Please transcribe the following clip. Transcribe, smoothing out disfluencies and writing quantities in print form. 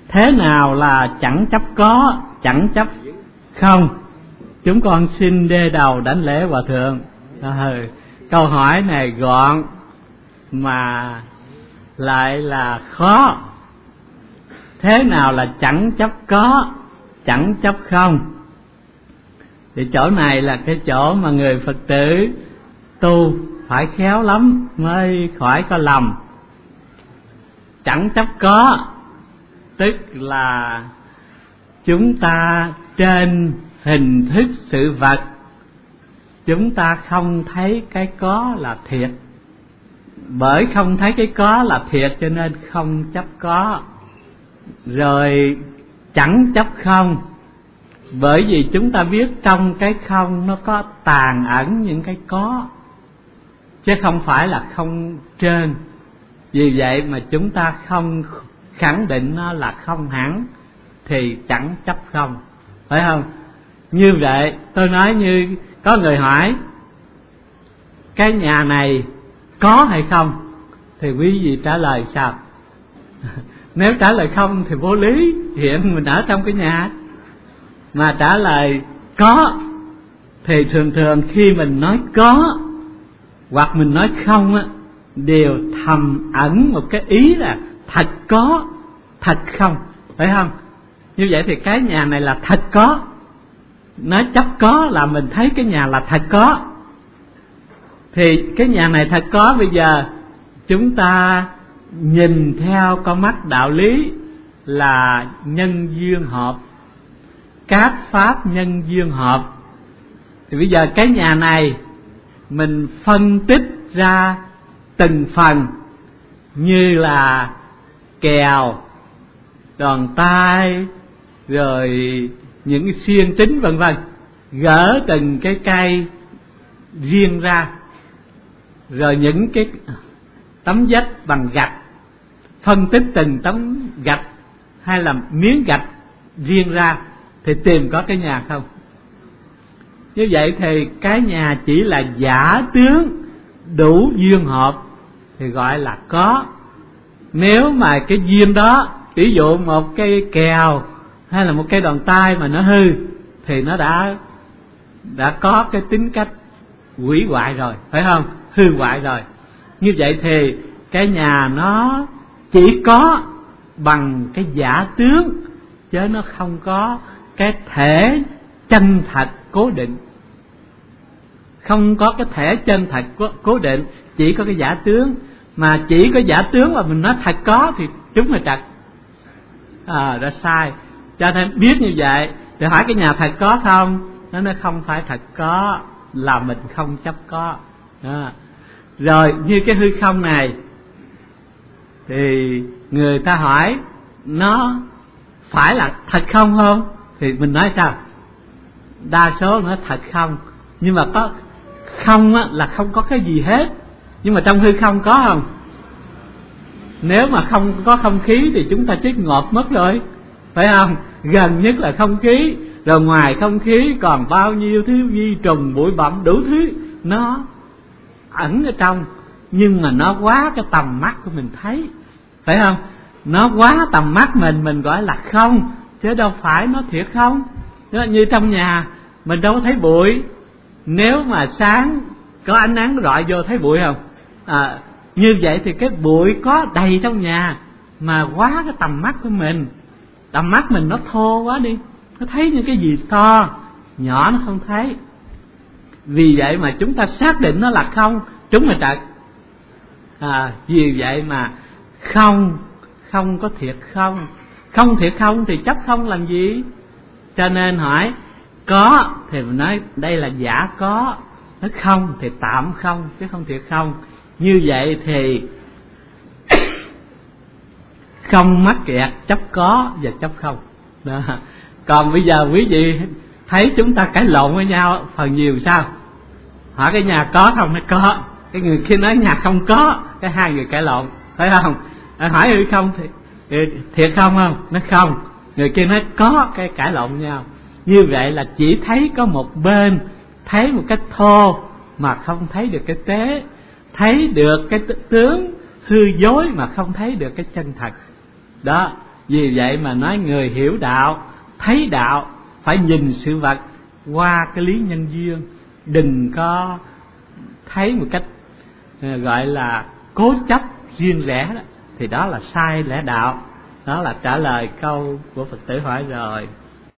Thế nào là chẳng chấp có, chẳng chấp không? Chúng con xin đê đầu đảnh lễ Hòa Thượng. Câu hỏi này gọn mà lại là khó. Thế nào là chẳng chấp có, chẳng chấp không? Thì chỗ này là cái chỗ mà người Phật tử tu phải khéo lắm mới khỏi có lầm. Chẳng chấp có tức là chúng ta trên hình thức sự vật, chúng ta không thấy cái có là thiệt. Bởi không thấy cái có là thiệt cho nên không chấp có. Rồi chẳng chấp không, bởi vì chúng ta biết trong cái không nó có tàn ẩn những cái có, chứ không phải là không trên. Vì vậy mà chúng ta không khẳng định nó là không hẳn, thì chẳng chấp không, phải không? Như vậy tôi nói như có người hỏi cái nhà này có hay không, thì quý vị trả lời sao? Nếu trả lời không thì vô lý, hiện mình ở trong cái nhà. Mà trả lời có thì thường thường khi mình nói có hoặc mình nói không á, đều thầm ẩn một cái ý là thật có, thật không, phải không? Như vậy thì cái nhà này là thật có. Nói chấp có là mình thấy cái nhà là thật có. Thì cái nhà này thật có, bây giờ chúng ta nhìn theo con mắt đạo lý là nhân duyên hợp, các pháp nhân duyên hợp. Thì bây giờ cái nhà này mình phân tích ra từng phần, như là kèo, đòn tay, rồi những cái xiên tính vân vân, gỡ từng cái cây riêng ra, rồi những cái tấm vách bằng gạch, phân tích từng tấm gạch hay là miếng gạch riêng ra, thì tìm có cái nhà không? Như vậy thì cái nhà chỉ là giả tướng đủ duyên hợp thì gọi là có. Nếu mà cái duyên đó, ví dụ một cây kèo hay là một cây đòn tay mà nó hư, thì nó đã có cái tính cách hủy hoại rồi, phải không? Hư hoại rồi. Như vậy thì cái nhà nó chỉ có bằng cái giả tướng, chứ nó không có cái thể chân thật cố định. Không có cái thể chân thật cố định, chỉ có cái giả tướng. Mà chỉ có giả tướng mà mình nói thật có thì chúng là trật, đã sai. Cho nên biết như vậy thì hỏi cái nhà thật có không, nó nói không phải thật có, là mình không chấp có. Rồi như cái hư không này thì người ta hỏi nó phải là thật không không, thì mình nói sao? Đa số nó thật không, nhưng mà có không á, là không có cái gì hết. Nhưng mà trong hư không có không? Nếu mà không có không khí thì chúng ta chết ngộp mất rồi, phải không? Gần nhất là không khí, rồi ngoài không khí còn bao nhiêu thứ vi trùng, bụi bặm, đủ thứ nó ẩn ở trong, nhưng mà nó quá cái tầm mắt của mình thấy, phải không? Nó quá tầm mắt mình gọi là không, chứ đâu phải nó thiệt không. Như trong nhà mình đâu có thấy bụi, nếu mà sáng có ánh nắng rọi vô thấy bụi không? Như vậy thì cái bụi có đầy trong nhà, mà quá cái tầm mắt của mình, tầm mắt mình nó thô quá đi, nó thấy những cái gì to nhỏ nó không thấy. Vì vậy mà chúng ta xác định nó là không, chúng là trật. Vì vậy mà không có thiệt không, không thiệt không thì chấp không làm gì. Cho nên hỏi có thì mình nói đây là giả có, nói không thì tạm không chứ không thiệt không. Như vậy thì không mắc kẹt chấp có và chấp không đó. Còn bây giờ quý vị thấy chúng ta cãi lộn với nhau phần nhiều sao? Hỏi cái nhà có không? Nó có. Cái người kia nói nhà không có, cái hai người cãi lộn, phải không? Hỏi hư không thì thiệt không không? Nó không. Người kia nói có, cái cãi lộn với nhau. Như vậy là chỉ thấy có một bên, thấy một cách thô mà không thấy được cái tế, thấy được cái tướng hư dối mà không thấy được cái chân thật đó. Vì vậy mà nói người hiểu đạo, thấy đạo phải nhìn sự vật qua cái lý nhân duyên, đừng có thấy một cách gọi là cố chấp riêng rẽ đó, thì đó là sai lẽ đạo. Đó là trả lời câu của Phật tử hỏi rồi.